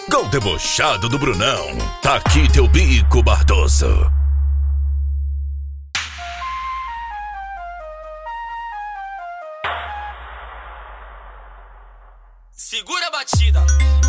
Gol debochado do Brunão. Tá aqui teu bico, Bardoso. Segura a batida.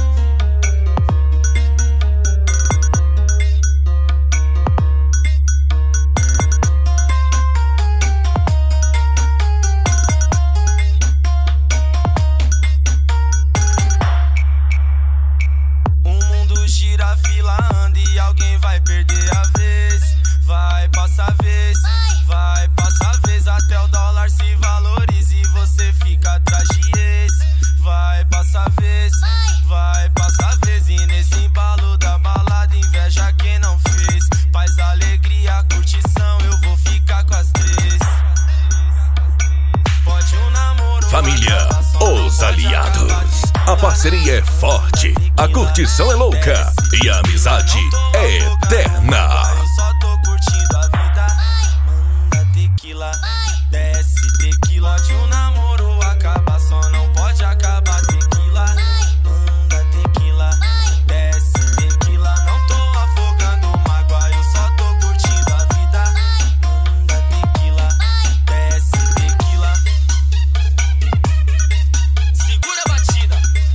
O mundo gira, a fila anda e alguém vai perder a vez. Vai passar a vez, vai passar a vez até o dólar se valorize e você fica atrás de ex. Vai passar a vez, vai passar a vez e nesse embalo da balada inveja quem não fez. Paz, alegria, curtição, eu vou ficar com as três. Pode um namoro. Família, os aliados. A parceria é forte, a curtição é louca e a amizade é eterna. Eu só tô curtindo a vida. Manda tequila, desce tequila. De um namoro acaba, só não pode acabar tequila. Manda tequila, desce tequila. Não tô afogando mágoa, eu só tô curtindo a vida. Manda tequila, desce tequila. Segura a batida.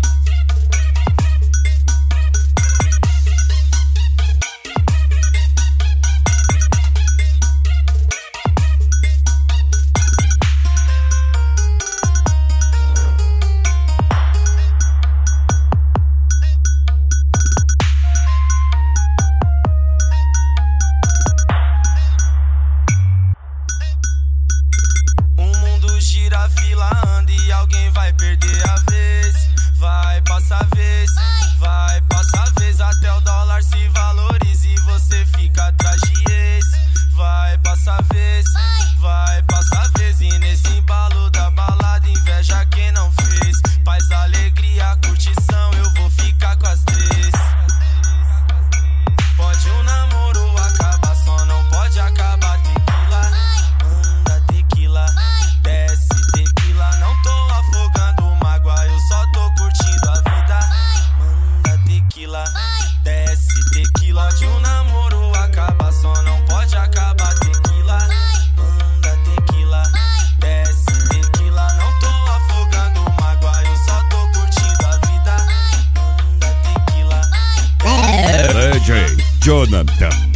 O mundo gira, a fila anda e alguém vai perder a vez. Vai passar a vez, vai passar a vez até o dólar se valorize e você fica atrás de ex. Vai passar a vez, vai passar a vez e nesse embalo da balada inveja quem não fez. Paz, alegria, curtição, eu vou ficar com as três. Pode um namoro acabar, só não pode acabar tequila. Manda tequila, desce tequila. Não tô afogando mágoa, eu só tô curtindo a vida. Manda tequila, desce tequila. De um namoro acaba, só não pode acabar tequila. Manda tequila, desce tequila. Não tô afogando mágoa, eu só tô curtindo a vida. Manda tequila. DJ Jonathan.